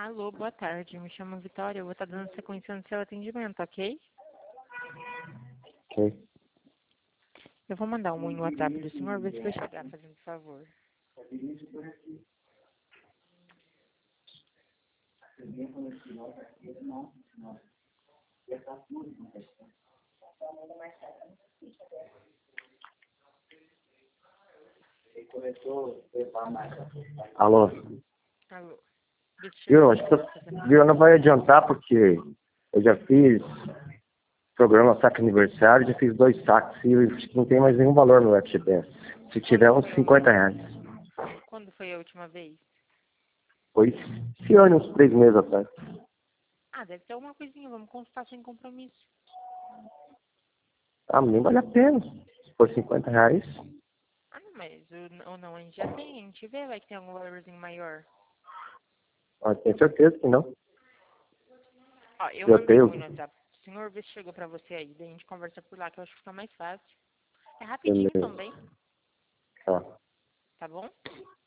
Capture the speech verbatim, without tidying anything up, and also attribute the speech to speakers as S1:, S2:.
S1: Alô, boa tarde. Me chamo Vitória. Eu vou estar dando sequência no seu atendimento, ok?
S2: Ok.
S1: Eu vou mandar um oi no WhatsApp do senhor, ver se vai chegar, fazendo favor.
S2: Alô?
S1: Alô. Deixa
S2: Viu?
S1: eu
S2: Acho que
S1: chegar,
S2: eu-
S1: fazendo
S2: viu? Não
S1: favor.
S2: vai adiantar porque eu já fiz programa saque aniversário, já fiz dois saques e acho que não tem mais nenhum valor no F G P S. Se tiver
S1: Quando
S2: uns
S1: foi a
S2: cinquenta
S1: última?
S2: reais.
S1: Quando foi a última vez?
S2: Foi esse ano, uns três meses atrás.
S1: Ah, deve ter alguma coisinha. Vamos consultar sem compromisso.
S2: Ah, nem vale a pena. Se for cinquenta reais.
S1: Ah, não, mas o, ou não, a gente já tem. A gente vê, vai que tem algum valorzinho maior.
S2: Ah, tenho certeza que não.
S1: Ó, eu
S2: Eu
S1: mandei um
S2: tenho.
S1: oi no WhatsApp. Senhor, vê se chegou pra você aí. Daí a gente conversa por lá, que eu acho que fica mais fácil. É rapidinho
S2: Beleza.
S1: também,
S2: Tá.
S1: tá bom?